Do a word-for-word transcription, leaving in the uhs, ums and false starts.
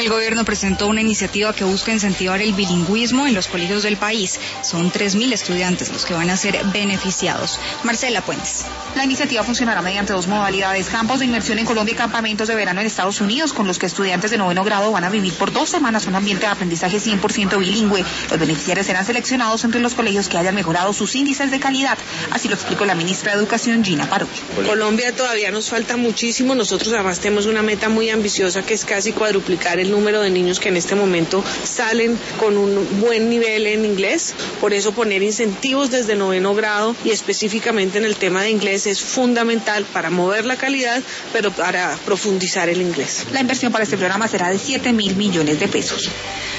El gobierno presentó una iniciativa que busca incentivar el bilingüismo en los colegios del país. Son tres mil estudiantes los que van a ser beneficiados. Marcela Puentes. La iniciativa funcionará mediante dos modalidades: campos de inmersión en Colombia y campamentos de verano en Estados Unidos, con los que estudiantes de noveno grado van a vivir por dos semanas un ambiente de aprendizaje cien por ciento bilingüe. Los beneficiarios serán seleccionados entre los colegios que hayan mejorado sus índices de calidad. Así lo explicó la ministra de Educación, Gina Parodi. Colombia todavía nos falta muchísimo. Nosotros además tenemos una meta muy ambiciosa, que es casi cuadruplicar el número de niños que en este momento salen con un buen nivel en inglés. Por eso poner incentivos desde noveno grado y específicamente en el tema de inglés es fundamental para mover la calidad, pero para profundizar el inglés. La inversión para este programa será de siete mil millones de pesos.